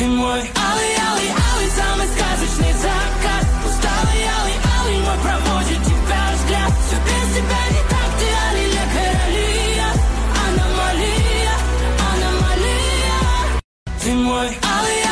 Ты мой алый, алый, алый, самый сказочный закат. Усталый, алый, алый, мой проводит тебя взгляд. Все без тебя не так, ты алия, королия. Аномалия, аномалия. Ты мой алый,